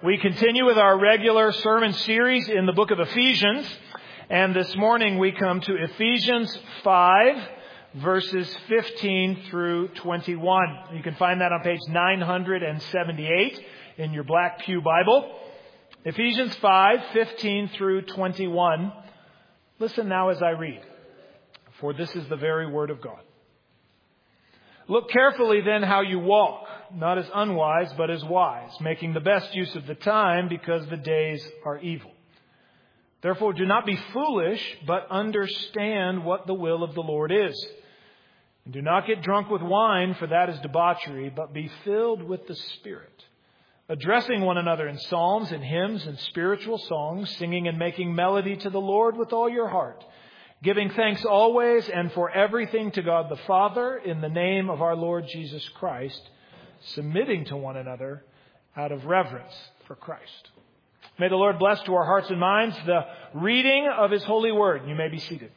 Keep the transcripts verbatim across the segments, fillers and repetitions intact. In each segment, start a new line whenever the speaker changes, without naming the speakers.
We continue with our regular sermon series in the book of Ephesians, and this morning we come to Ephesians five, verses fifteen through twenty-one. You can find that on page nine seventy-eight in your Black Pew Bible. Ephesians five, fifteen through twenty-one. Listen now as I read, for this is the very word of God. Look carefully then how you walk, not as unwise, but as wise, making the best use of the time because the days are evil. Therefore, do not be foolish, but understand what the will of the Lord is. And do not get drunk with wine, for that is debauchery, but be filled with the Spirit, addressing one another in psalms and hymns and spiritual songs, singing and making melody to the Lord with all your heart, giving thanks always and for everything to God the Father in the name of our Lord Jesus Christ, submitting to one another out of reverence for Christ. May the Lord bless to our hearts and minds the reading of His holy word. You may be seated.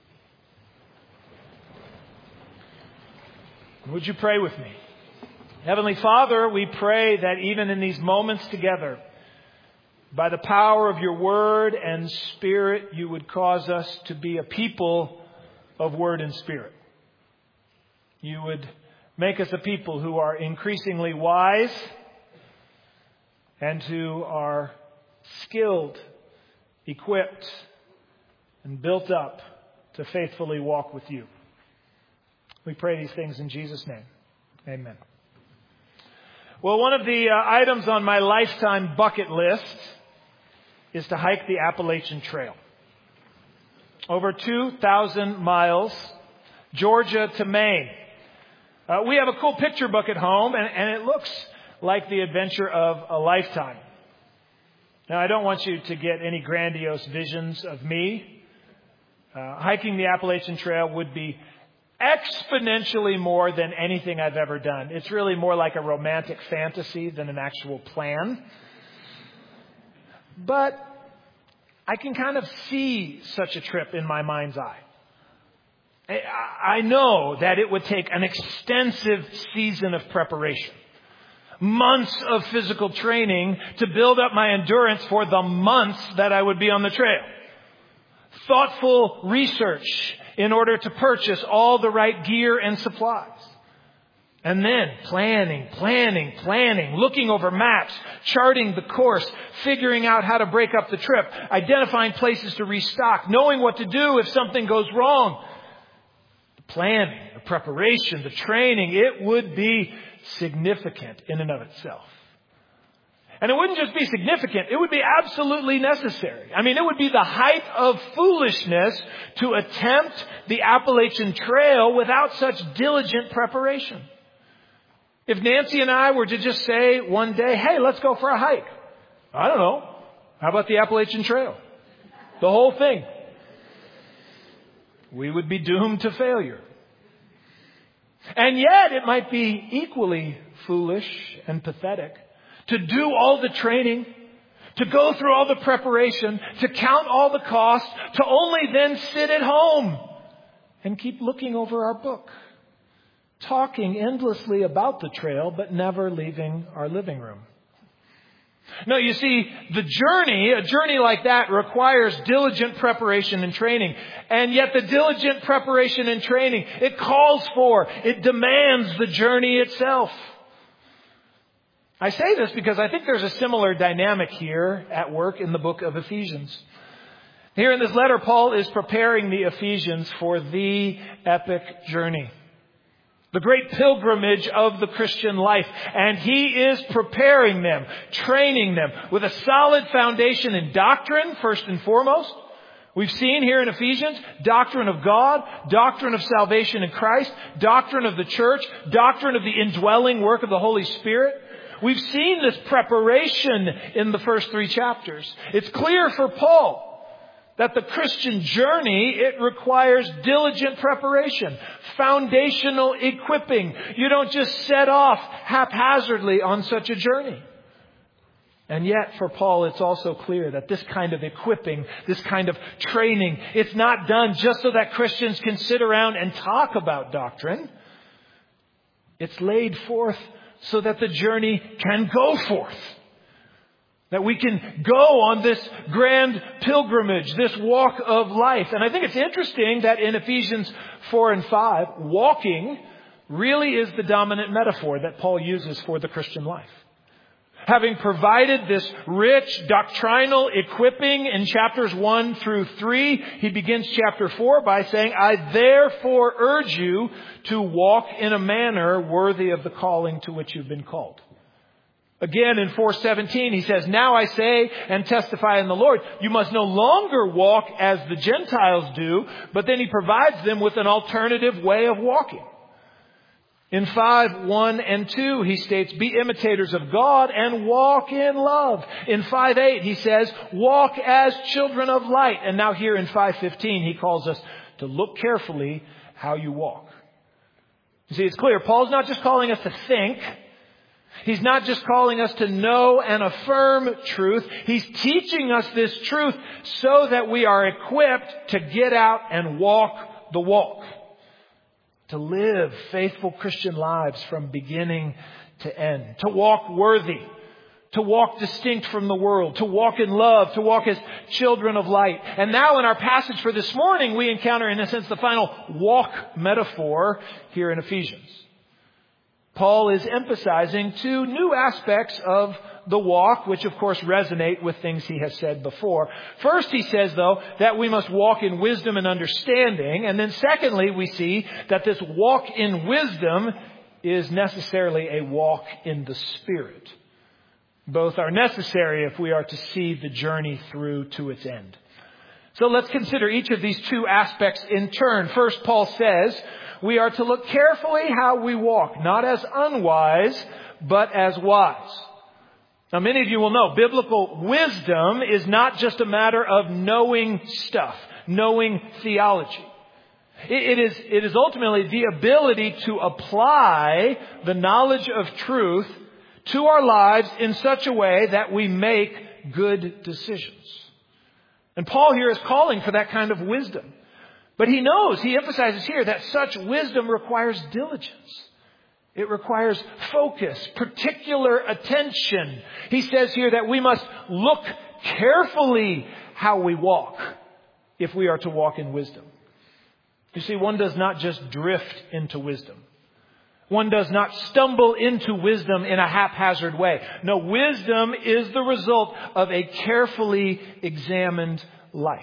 Would you pray with me? Heavenly Father, we pray that even in these moments together, by the power of your word and spirit, you would cause us to be a people of word and spirit. You would make us a people who are increasingly wise and who are skilled, equipped, and built up to faithfully walk with you. We pray these things in Jesus' name. Amen. Well, one of the uh, items on my lifetime bucket list is to hike the Appalachian Trail. Over two thousand miles, Georgia to Maine. Uh, we have a cool picture book at home, and, and it looks like the adventure of a lifetime. Now, I don't want you to get any grandiose visions of me. Uh, hiking the Appalachian Trail would be exponentially more than anything I've ever done. It's really more like a romantic fantasy than an actual plan. But I can kind of see such a trip in my mind's eye. I know that it would take an extensive season of preparation, months of physical training to build up my endurance for the months that I would be on the trail, thoughtful research in order to purchase all the right gear and supplies. And then planning, planning, planning, looking over maps, charting the course, figuring out how to break up the trip, identifying places to restock, knowing what to do if something goes wrong. The planning, the preparation, the training, it would be significant in and of itself. And it wouldn't just be significant, it would be absolutely necessary. I mean, it would be the height of foolishness to attempt the Appalachian Trail without such diligent preparation. If Nancy and I were to just say one day, hey, let's go for a hike. I don't know. How about the Appalachian Trail? The whole thing. We would be doomed to failure. And yet it might be equally foolish and pathetic to do all the training, to go through all the preparation, to count all the costs, to only then sit at home and keep looking over our book, talking endlessly about the trail, but never leaving our living room. No, you see, the journey, a journey like that requires diligent preparation and training. And yet the diligent preparation and training, it calls for, it demands the journey itself. I say this because I think there's a similar dynamic here at work in the book of Ephesians. Here in this letter, Paul is preparing the Ephesians for the epic journey, the great pilgrimage of the Christian life. And he is preparing them, training them with a solid foundation in doctrine, first and foremost. We've seen here in Ephesians, doctrine of God, doctrine of salvation in Christ, doctrine of the church, doctrine of the indwelling work of the Holy Spirit. We've seen this preparation in the first three chapters. It's clear for Paul that the Christian journey, it requires diligent preparation, foundational equipping. You don't just set off haphazardly on such a journey. And yet for Paul, it's also clear that this kind of equipping, this kind of training, it's not done just so that Christians can sit around and talk about doctrine. It's laid forth so that the journey can go forth. That we can go on this grand pilgrimage, this walk of life. And I think it's interesting that in Ephesians four and five, walking really is the dominant metaphor that Paul uses for the Christian life. Having provided this rich doctrinal equipping in chapters one through three, he begins chapter four by saying, I therefore urge you to walk in a manner worthy of the calling to which you've been called. Again, in four seventeen, he says, now I say and testify in the Lord, you must no longer walk as the Gentiles do, but then he provides them with an alternative way of walking. In five, one and two, he states, be imitators of God and walk in love. In five, eight, he says, walk as children of light. And now here in five fifteen, he calls us to look carefully how you walk. You see, it's clear. Paul's not just calling us to think. He's not just calling us to know and affirm truth. He's teaching us this truth so that we are equipped to get out and walk the walk. To live faithful Christian lives from beginning to end. To walk worthy. To walk distinct from the world. To walk in love. To walk as children of light. And now in our passage for this morning, we encounter, in a sense, the final walk metaphor here in Ephesians. Paul is emphasizing two new aspects of the walk, which of course resonate with things he has said before. First, he says, though, that we must walk in wisdom and understanding. And then secondly, we see that this walk in wisdom is necessarily a walk in the Spirit. Both are necessary if we are to see the journey through to its end. So let's consider each of these two aspects in turn. First, Paul says, we are to look carefully how we walk, not as unwise, but as wise. Now, many of you will know biblical wisdom is not just a matter of knowing stuff, knowing theology. It is, it is ultimately the ability to apply the knowledge of truth to our lives in such a way that we make good decisions. And Paul here is calling for that kind of wisdom. But he knows, he emphasizes here, that such wisdom requires diligence. It requires focus, particular attention. He says here that we must look carefully how we walk if we are to walk in wisdom. You see, one does not just drift into wisdom. One does not stumble into wisdom in a haphazard way. No, wisdom is the result of a carefully examined life.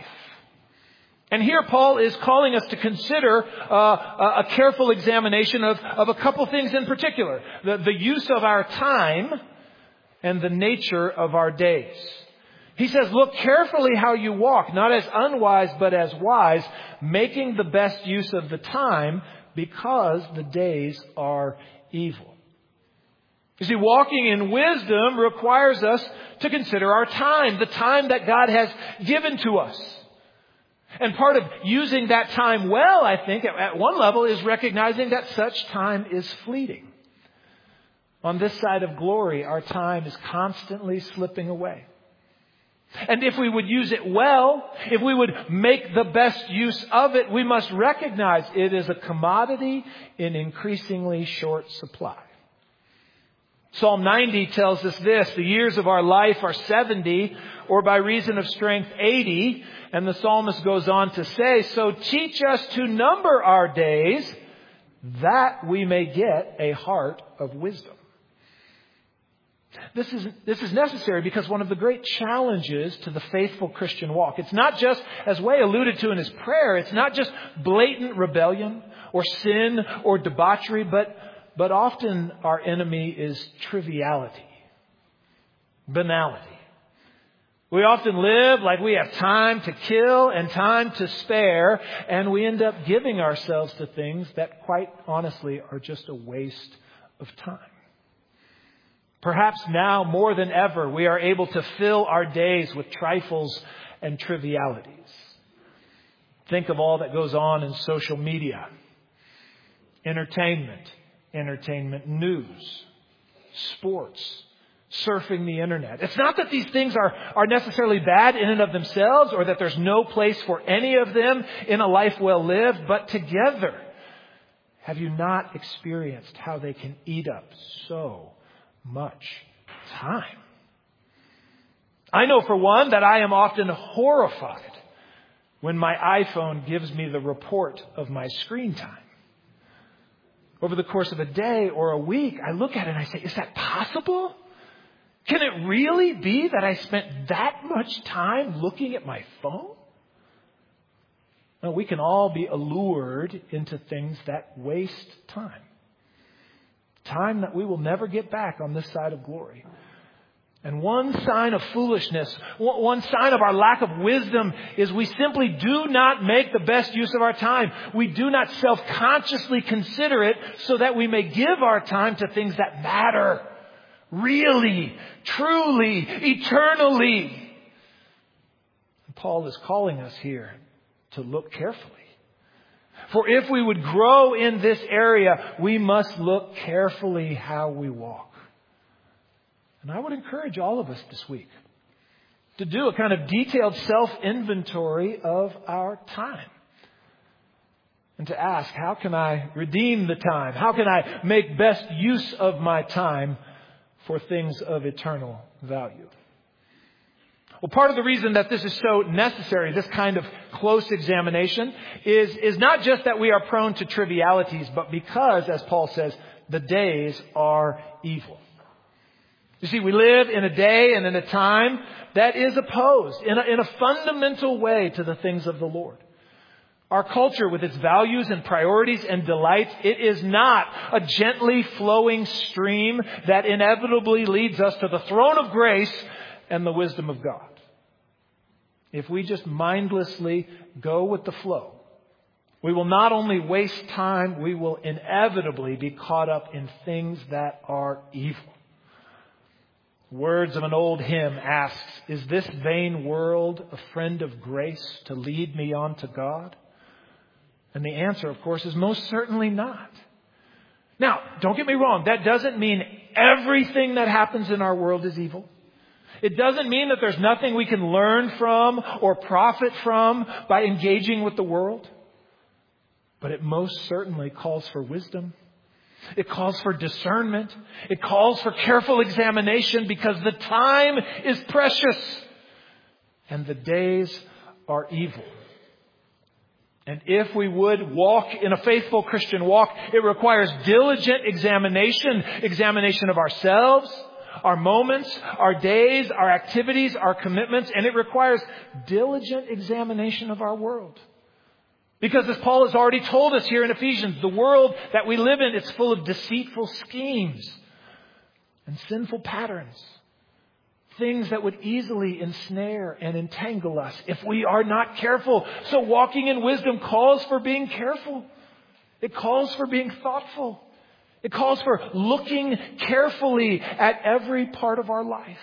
And here Paul is calling us to consider uh, a careful examination of, of a couple things in particular. The, the use of our time and the nature of our days. He says, look carefully how you walk, not as unwise but as wise, making the best use of the time because the days are evil. You see, walking in wisdom requires us to consider our time, the time that God has given to us. And part of using that time well, I think, at one level, is recognizing that such time is fleeting. On this side of glory, our time is constantly slipping away. And if we would use it well, if we would make the best use of it, we must recognize it is a commodity in increasingly short supply. Psalm ninety tells us this, the years of our life are seventy, or by reason of strength eighty. And the psalmist goes on to say, so teach us to number our days that we may get a heart of wisdom. This is, this is necessary because one of the great challenges to the faithful Christian walk, it's not just, as Way alluded to in his prayer, it's not just blatant rebellion or sin or debauchery, but, but often our enemy is triviality, banality. We often live like we have time to kill and time to spare, and we end up giving ourselves to things that quite honestly are just a waste of time. Perhaps now more than ever, we are able to fill our days with trifles and trivialities. Think of all that goes on in social media. Entertainment, entertainment news, sports, surfing the internet. It's not that these things are, are necessarily bad in and of themselves or that there's no place for any of them in a life well lived, but together, have you not experienced how they can eat up so much time? I know for one that I am often horrified when my iPhone gives me the report of my screen time. Over the course of a day or a week, I look at it and I say, is that possible? Can it really be that I spent that much time looking at my phone? No, we can all be allured into things that waste time. Time that we will never get back on this side of glory. And one sign of foolishness, one sign of our lack of wisdom is we simply do not make the best use of our time. We do not self-consciously consider it so that we may give our time to things that matter. Really, truly, eternally. And Paul is calling us here to look carefully. For if we would grow in this area, we must look carefully how we walk. And I would encourage all of us this week to do a kind of detailed self-inventory of our time. And to ask, how can I redeem the time? How can I make best use of my time for things of eternal value? Well, part of the reason that this is so necessary, this kind of close examination, is, is not just that we are prone to trivialities, but because, as Paul says, the days are evil. You see, we live in a day and in a time that is opposed in a, in a fundamental way to the things of the Lord. Our culture, with its values and priorities and delights, it is not a gently flowing stream that inevitably leads us to the throne of grace and the wisdom of God. If we just mindlessly go with the flow, we will not only waste time, we will inevitably be caught up in things that are evil. Words of an old hymn asks, is this vain world a friend of grace to lead me on to God? And the answer, of course, is most certainly not. Now, don't get me wrong. That doesn't mean everything that happens in our world is evil. It doesn't mean that there's nothing we can learn from or profit from by engaging with the world. But it most certainly calls for wisdom. It calls for discernment. It calls for careful examination because the time is precious and the days are evil. And if we would walk in a faithful Christian walk, it requires diligent examination, examination of ourselves, our moments, our days, our activities, our commitments, and it requires diligent examination of our world. Because as Paul has already told us here in Ephesians, the world that we live in is full of deceitful schemes and sinful patterns. Things that would easily ensnare and entangle us if we are not careful. So walking in wisdom calls for being careful. It calls for being thoughtful. It calls for looking carefully at every part of our life.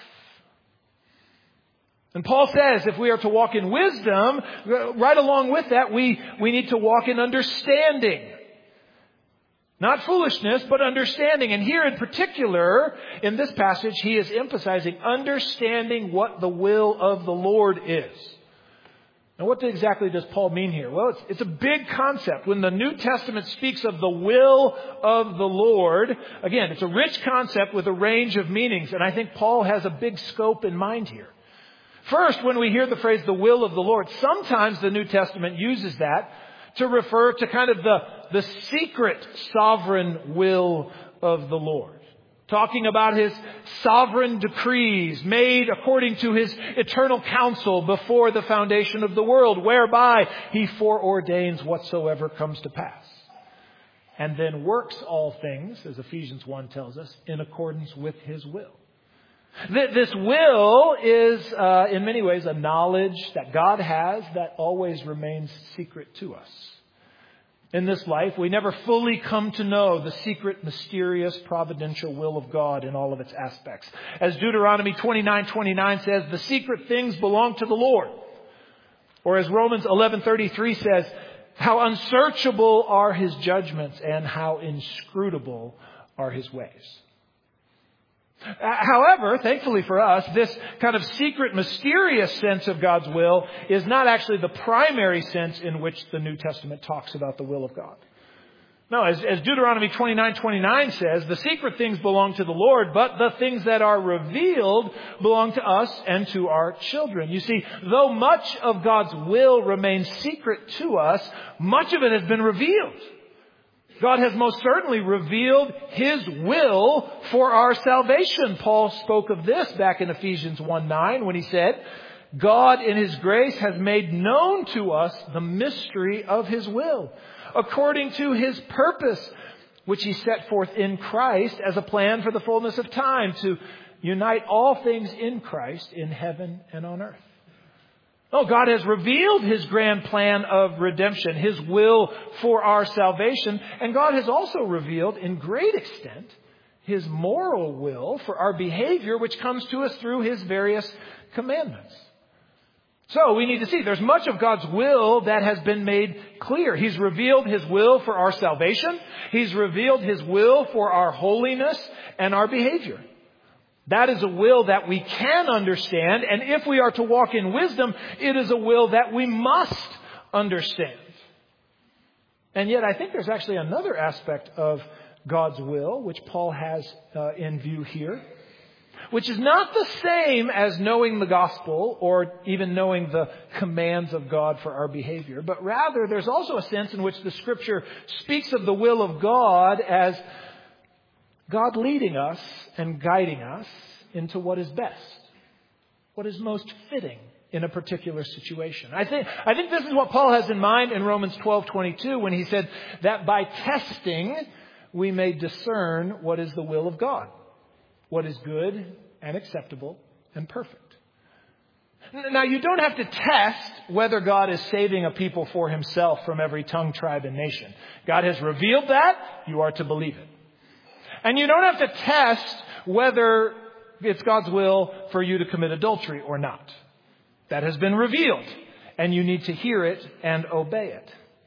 And Paul says if we are to walk in wisdom, right along with that, we, we need to walk in understanding. Not foolishness, but understanding. And here in particular, in this passage, he is emphasizing understanding what the will of the Lord is. Now, what exactly does Paul mean here? Well, it's, it's a big concept. When the New Testament speaks of the will of the Lord, again, it's a rich concept with a range of meanings. And I think Paul has a big scope in mind here. First, when we hear the phrase the will of the Lord, sometimes the New Testament uses that to refer to kind of the, the secret sovereign will of the Lord. Talking about His sovereign decrees made according to His eternal counsel before the foundation of the world, whereby He foreordains whatsoever comes to pass. And then works all things, as Ephesians one tells us, in accordance with His will. This will is, uh, in many ways, a knowledge that God has that always remains secret to us. In this life, we never fully come to know the secret, mysterious, providential will of God in all of its aspects. As Deuteronomy twenty-nine twenty-nine says, the secret things belong to the Lord. Or as Romans eleven thirty-three says, how unsearchable are His judgments and how inscrutable are His ways. However, thankfully for us, this kind of secret, mysterious sense of God's will is not actually the primary sense in which the New Testament talks about the will of God. No, as, as Deuteronomy twenty-nine twenty-nine says, the secret things belong to the Lord, but the things that are revealed belong to us and to our children. You see, though much of God's will remains secret to us, much of it has been revealed. God has most certainly revealed His will for our salvation. Paul spoke of this back in Ephesians one nine when he said, God in His grace has made known to us the mystery of His will, according to His purpose, which He set forth in Christ as a plan for the fullness of time, to unite all things in Christ in heaven and on earth. Oh, God has revealed His grand plan of redemption, His will for our salvation. And God has also revealed in great extent His moral will for our behavior, which comes to us through His various commandments. So we need to see there's much of God's will that has been made clear. He's revealed His will for our salvation. He's revealed His will for our holiness and our behavior. That is a will that we can understand. And if we are to walk in wisdom, it is a will that we must understand. And yet I think there's actually another aspect of God's will, which Paul has uh, in view here, which is not the same as knowing the gospel or even knowing the commands of God for our behavior. But rather, there's also a sense in which the Scripture speaks of the will of God as God leading us and guiding us into what is best, what is most fitting in a particular situation. I think, I think this is what Paul has in mind in Romans twelve twenty-two when he said that by testing we may discern what is the will of God, what is good and acceptable and perfect. Now, you don't have to test whether God is saving a people for Himself from every tongue, tribe, and nation. God has revealed that. You are to believe it. And you don't have to test whether it's God's will for you to commit adultery or not. That has been revealed, and you need to hear it and obey it.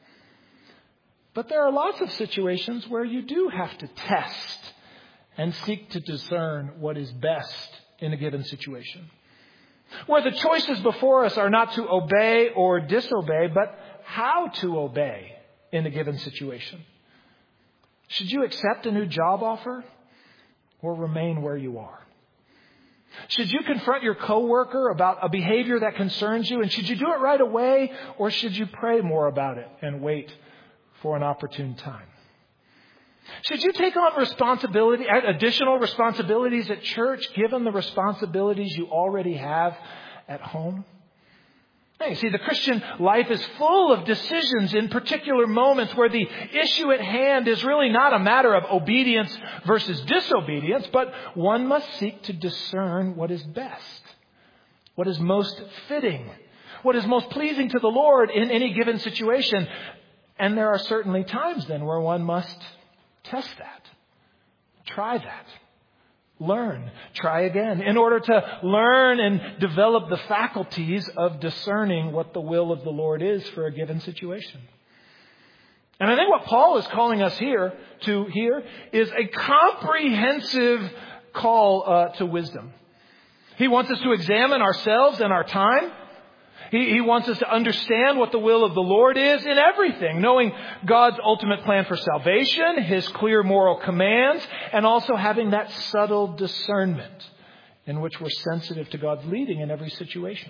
But there are lots of situations where you do have to test and seek to discern what is best in a given situation, where the choices before us are not to obey or disobey, but how to obey in a given situation. Should you accept a new job offer or remain where you are? Should you confront your coworker about a behavior that concerns you, and should you do it right away, or should you pray more about it and wait for an opportune time? Should you take on responsibility, additional responsibilities at church, given the responsibilities you already have at home? Hey, see, the Christian life is full of decisions in particular moments where the issue at hand is really not a matter of obedience versus disobedience, but one must seek to discern what is best, what is most fitting, what is most pleasing to the Lord in any given situation. And there are certainly times then where one must test that, try that. Learn, try again, in order to learn and develop the faculties of discerning what the will of the Lord is for a given situation. And I think what Paul is calling us here to here is a comprehensive call uh, to wisdom. He wants us to examine ourselves and our time. He, he wants us to understand what the will of the Lord is in everything, knowing God's ultimate plan for salvation, His clear moral commands, and also having that subtle discernment in which we're sensitive to God's leading in every situation.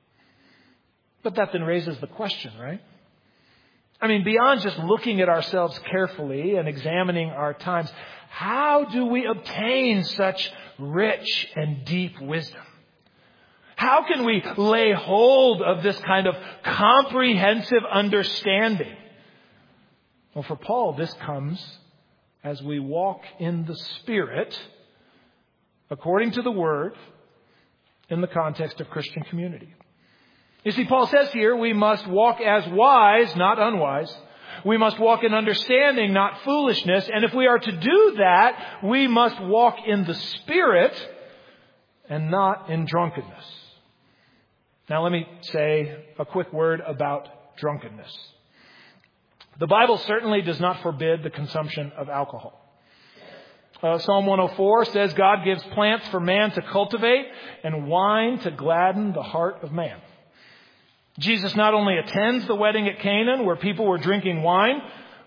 But that then raises the question, right? I mean, beyond just looking at ourselves carefully and examining our times, how do we obtain such rich and deep wisdom? How can we lay hold of this kind of comprehensive understanding? Well, for Paul, this comes as we walk in the Spirit, according to the Word, in the context of Christian community. You see, Paul says here, we must walk as wise, not unwise. We must walk in understanding, not foolishness. And if we are to do that, we must walk in the Spirit and not in drunkenness. Now, let me say a quick word about drunkenness. The Bible certainly does not forbid the consumption of alcohol. Uh, Psalm one oh four says God gives plants for man to cultivate and wine to gladden the heart of man. Jesus not only attends the wedding at Canaan where people were drinking wine,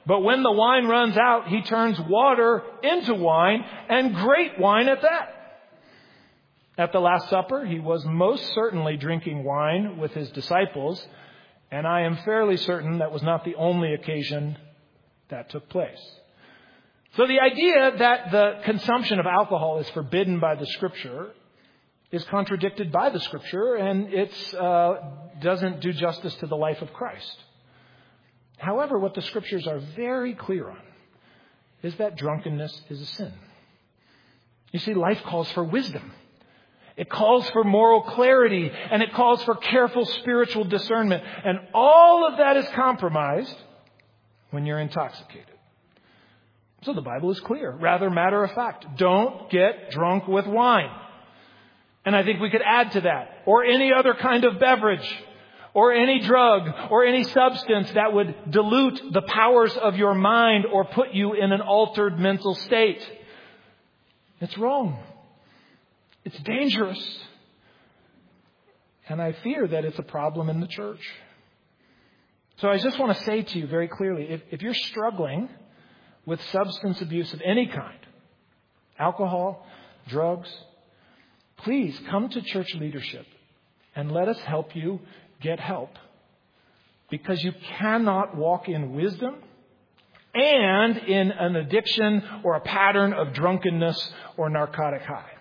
But when the wine runs out, he turns water into wine, and great wine at that. At the Last Supper, he was most certainly drinking wine with his disciples, and I am fairly certain that was not the only occasion that took place. So the idea that the consumption of alcohol is forbidden by the Scripture is contradicted by the Scripture, and it uh, doesn't do justice to the life of Christ. However, what the Scriptures are very clear on is that drunkenness is a sin. You see, life calls for wisdom. It calls for moral clarity, and it calls for careful spiritual discernment. And all of that is compromised when you're intoxicated. So the Bible is clear, rather matter of fact. Don't get drunk with wine. And I think we could add to that, or any other kind of beverage, or any drug, or any substance that would dilute the powers of your mind or put you in an altered mental state. It's wrong. It's dangerous. And I fear that it's a problem in the church. So I just want to say to you very clearly, if, if you're struggling with substance abuse of any kind, alcohol, drugs, please come to church leadership and let us help you get help. Because you cannot walk in wisdom and in an addiction or a pattern of drunkenness or narcotic high.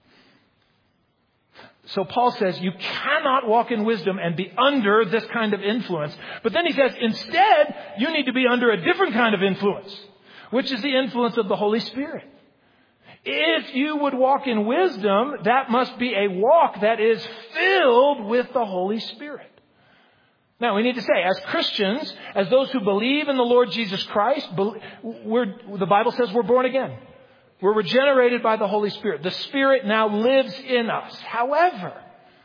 So Paul says you cannot walk in wisdom and be under this kind of influence. But then he says instead you need to be under a different kind of influence, which is the influence of the Holy Spirit. If you would walk in wisdom, that must be a walk that is filled with the Holy Spirit. Now, we need to say, as Christians, as those who believe in the Lord Jesus Christ, we're, the Bible says we're born again. We're regenerated by the Holy Spirit. The Spirit now lives in us. However,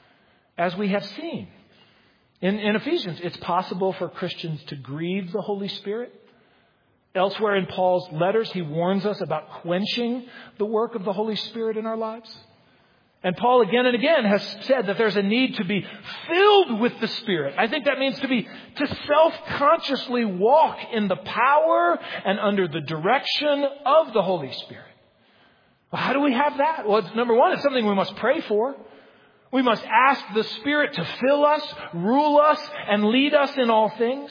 as we have seen in, in Ephesians, it's possible for Christians to grieve the Holy Spirit. Elsewhere in Paul's letters, he warns us about quenching the work of the Holy Spirit in our lives. And Paul again and again has said that there's a need to be filled with the Spirit. I think that means to be, to self-consciously walk in the power and under the direction of the Holy Spirit. Well, how do we have that? Well, it's, number one, it's something we must pray for. We must ask the Spirit to fill us, rule us, and lead us in all things.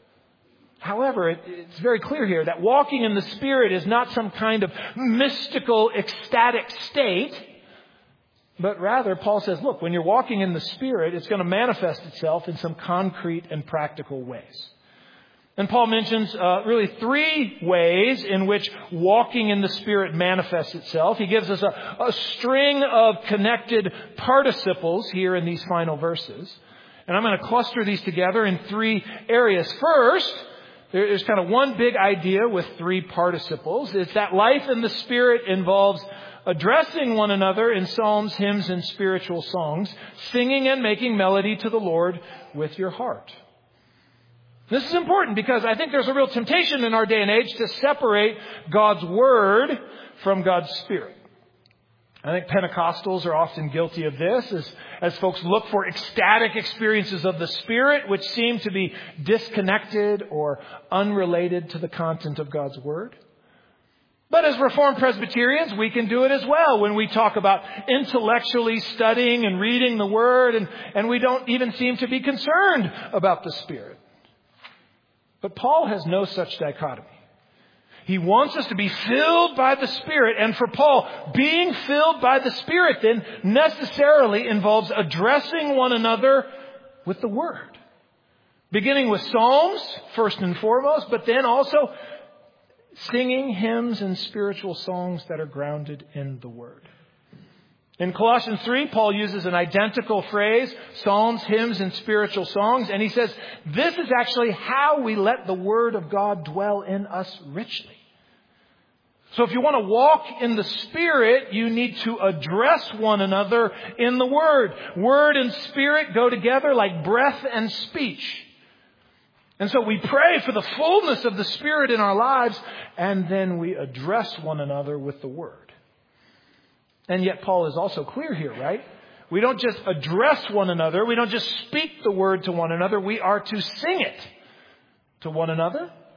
However, it, it's very clear here that walking in the Spirit is not some kind of mystical, ecstatic state. But rather, Paul says, look, when you're walking in the Spirit, it's going to manifest itself in some concrete and practical ways. And Paul mentions uh, really three ways in which walking in the Spirit manifests itself. He gives us a, a string of connected participles here in these final verses. And I'm going to cluster these together in three areas. First, there's kind of one big idea with three participles. It's that life in the Spirit involves addressing one another in psalms, hymns, and spiritual songs, singing and making melody to the Lord with your heart. This is important because I think there's a real temptation in our day and age to separate God's Word from God's Spirit. I think Pentecostals are often guilty of this as, as folks look for ecstatic experiences of the Spirit, which seem to be disconnected or unrelated to the content of God's Word. But as Reformed Presbyterians, we can do it as well when we talk about intellectually studying and reading the Word, and, and we don't even seem to be concerned about the Spirit. But Paul has no such dichotomy. He wants us to be filled by the Spirit. And for Paul, being filled by the Spirit then necessarily involves addressing one another with the Word. Beginning with psalms, first and foremost, but then also singing hymns and spiritual songs that are grounded in the Word. In Colossians three, Paul uses an identical phrase, psalms, hymns, and spiritual songs. And he says, this is actually how we let the Word of God dwell in us richly. So if you want to walk in the Spirit, you need to address one another in the Word. Word and Spirit go together like breath and speech. And so we pray for the fullness of the Spirit in our lives, and then we address one another with the Word. And yet Paul is also clear here, right? We don't just address one another. We don't just speak the Word to one another. We are to sing it to one another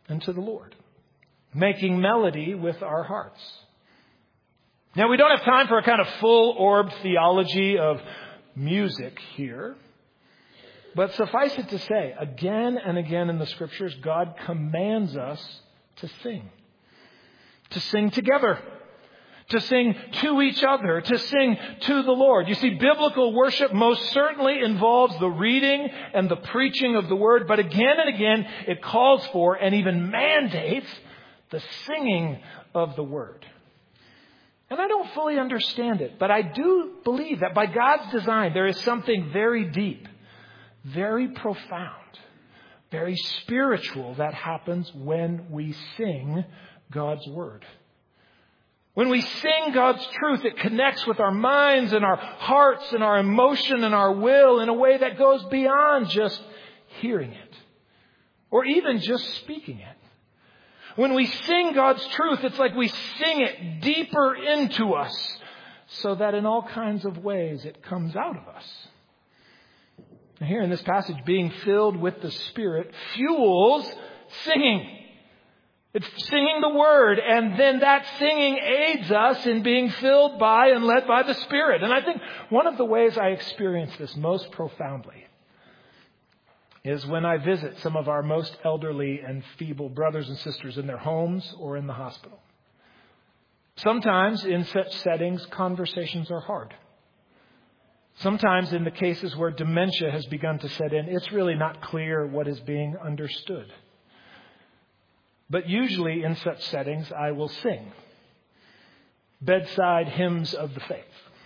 and to the Lord, making melody with our hearts. Now, we don't have time for a kind of full-orbed theology of music here. But suffice it to say, again and again in the Scriptures, God commands us to sing. To sing together. To sing to each other. To sing to the Lord. You see, biblical worship most certainly involves the reading and the preaching of the Word. But again and again, it calls for and even mandates the singing of the Word. And I don't fully understand it, but I do believe that by God's design, there is something very deep, very profound, very spiritual that happens when we sing God's Word. When we sing God's truth, it connects with our minds and our hearts and our emotion and our will in a way that goes beyond just hearing it or even just speaking it. When we sing God's truth, it's like we sing it deeper into us so that in all kinds of ways it comes out of us. And here in this passage, being filled with the Spirit fuels singing. It's singing the Word, and then that singing aids us in being filled by and led by the Spirit. And I think one of the ways I experience this most profoundly is when I visit some of our most elderly and feeble brothers and sisters in their homes or in the hospital. Sometimes in such settings, conversations are hard. Sometimes in the cases where dementia has begun to set in, it's really not clear what is being understood. But usually in such settings, I will sing bedside hymns of the faith.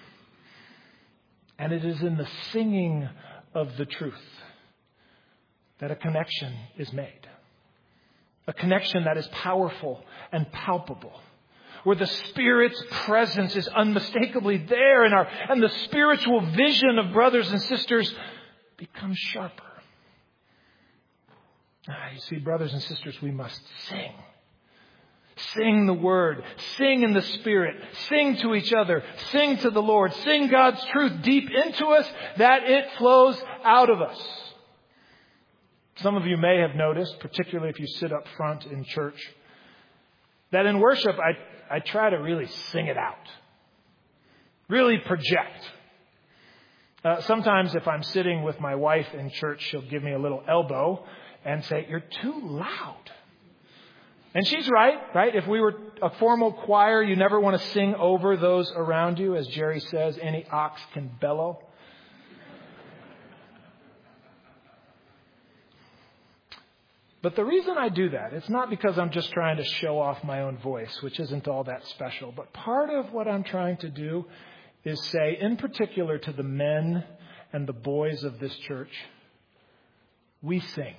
And it is in the singing of the truth that a connection is made. A connection that is powerful and palpable. Where the Spirit's presence is unmistakably there and, our, and the spiritual vision of brothers and sisters becomes sharper. Ah, you see, brothers and sisters, we must sing. Sing the Word. Sing in the Spirit. Sing to each other. Sing to the Lord. Sing God's truth deep into us that it flows out of us. Some of you may have noticed, particularly if you sit up front in church, that in worship I, I try to really sing it out. Really project. Uh, sometimes if I'm sitting with my wife in church, she'll give me a little elbow and say, "You're too loud." And she's right, right? If we were a formal choir, you never want to sing over those around you. As Jerry says, any ox can bellow. But the reason I do that, it's not because I'm just trying to show off my own voice, which isn't all that special. But part of what I'm trying to do is say, in particular to the men and the boys of this church, we sing.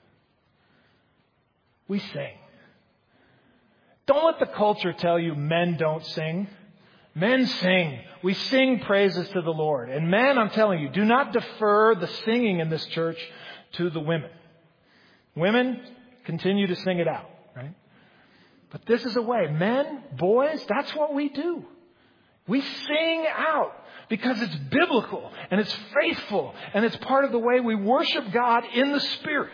We sing. Don't let the culture tell you men don't sing. Men sing. We sing praises to the Lord. And men, I'm telling you, do not defer the singing in this church to the women. Women, continue to sing it out, right? But this is a way. Men, boys, that's what we do. We sing out because it's biblical and it's faithful and it's part of the way we worship God in the Spirit.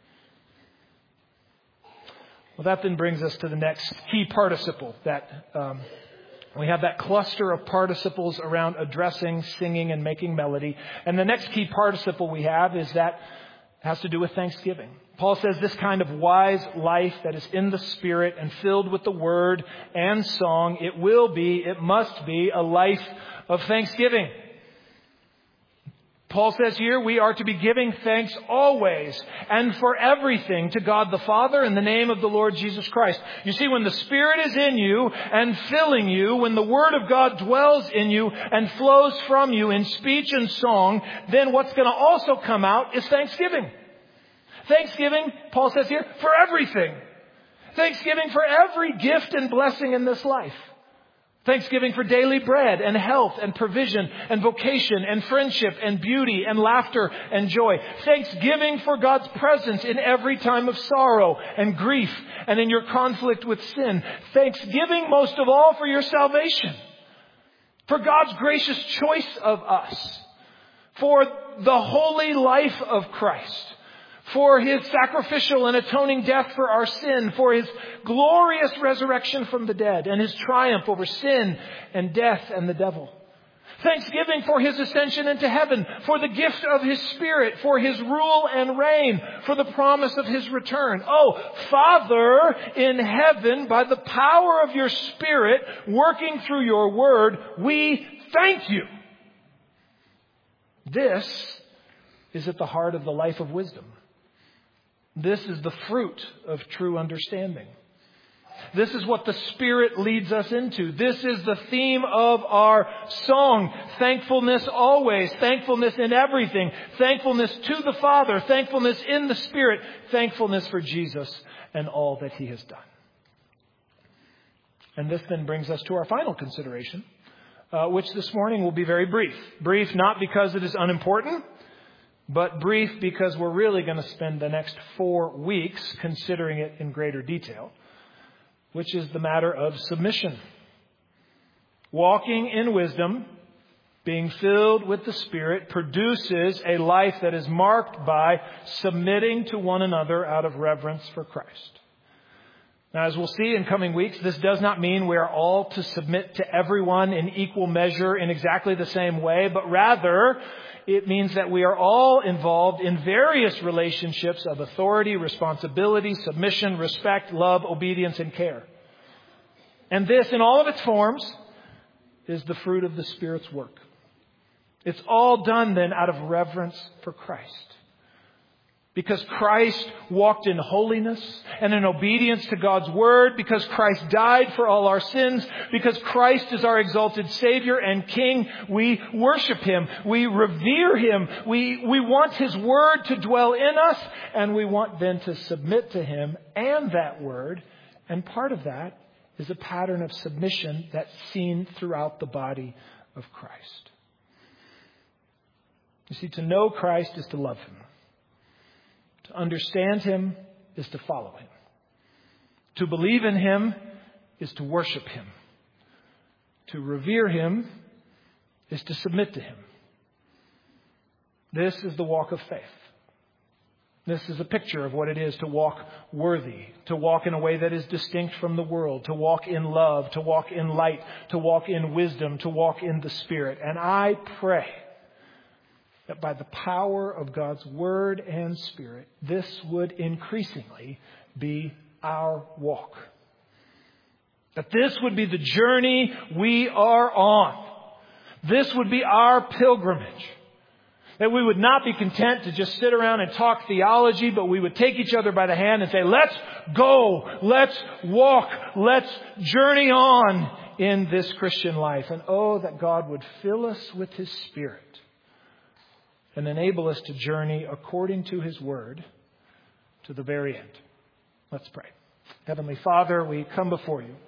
Well, that then brings us to the next key participle that um, we have that cluster of participles around addressing, singing, and making melody. And the next key participle we have is that has to do with thanksgiving. Paul says this kind of wise life that is in the Spirit and filled with the Word and song, it will be, it must be a life of thanksgiving. Paul says here we are to be giving thanks always and for everything to God the Father in the name of the Lord Jesus Christ. You see, when the Spirit is in you and filling you, when the Word of God dwells in you and flows from you in speech and song, then what's going to also come out is thanksgiving. Thanksgiving, Paul says here, for everything. Thanksgiving for every gift and blessing in this life. Thanksgiving for daily bread and health and provision and vocation and friendship and beauty and laughter and joy. Thanksgiving for God's presence in every time of sorrow and grief and in your conflict with sin. Thanksgiving most of all for your salvation. For God's gracious choice of us. For the holy life of Christ. for His sacrificial and atoning death for our sin, for His glorious resurrection from the dead, and His triumph over sin and death and the devil. Thanksgiving for His ascension into heaven, for the gift of His Spirit, for His rule and reign, for the promise of His return. Oh, Father in heaven, by the power of your Spirit working through your word, we thank you. This is at the heart of the life of wisdom. This is the fruit of true understanding. This is what the Spirit leads us into. This is the theme of our song. Thankfulness always. Thankfulness in everything. Thankfulness to the Father. Thankfulness in the Spirit. Thankfulness for Jesus and all that He has done. And this then brings us to our final consideration, uh, which this morning will be very brief. Brief not because it is unimportant, but brief because we're really going to spend the next four weeks considering it in greater detail, which is the matter of submission. Walking in wisdom, being filled with the Spirit, produces a life that is marked by submitting to one another out of reverence for Christ. Now, as we'll see in coming weeks, this does not mean we are all to submit to everyone in equal measure in exactly the same way, but rather it means that we are all involved in various relationships of authority, responsibility, submission, respect, love, obedience, and care. And this, in all of its forms, is the fruit of the Spirit's work. It's all done then out of reverence for Christ. Because Christ walked in holiness and in obedience to God's word, because Christ died for all our sins, because Christ is our exalted Savior and King, we worship Him, we revere Him, we, we want His word to dwell in us, and we want then to submit to Him and that word. And part of that is a pattern of submission that's seen throughout the body of Christ. You see, to know Christ is to love Him. To understand Him is to follow Him. To believe in Him is to worship Him. To revere Him is to submit to Him. This is the walk of faith. This is a picture of what it is to walk worthy, to walk in a way that is distinct from the world, to walk in love, to walk in light, to walk in wisdom, to walk in the Spirit. And I pray that by the power of God's Word and Spirit, this would increasingly be our walk. That this would be the journey we are on. This would be our pilgrimage. That we would not be content to just sit around and talk theology, but we would take each other by the hand and say, let's go, let's walk, let's journey on in this Christian life. And oh, that God would fill us with His Spirit and enable us to journey according to His word to the very end. Let's pray. Heavenly Father, we come before You.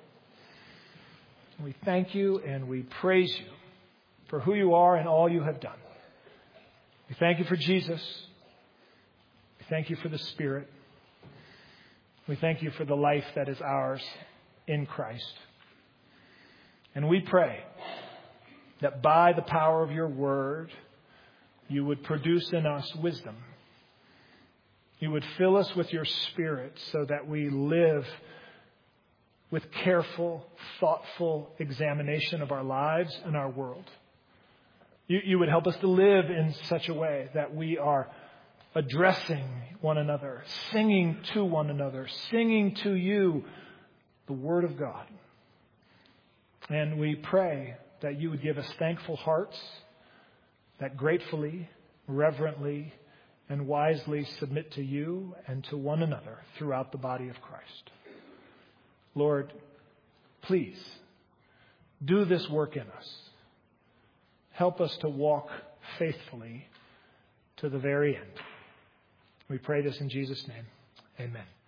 We thank You and we praise You for who You are and all You have done. We thank You for Jesus. We thank You for the Spirit. We thank You for the life that is ours in Christ. And we pray that by the power of Your word, You would produce in us wisdom. You would fill us with Your Spirit so that we live with careful, thoughtful examination of our lives and our world. You, you would help us to live in such a way that we are addressing one another, singing to one another, singing to You the Word of God. And we pray that You would give us thankful hearts that gratefully, reverently, and wisely submit to You and to one another throughout the body of Christ. Lord, please do this work in us. Help us to walk faithfully to the very end. We pray this in Jesus' name. Amen.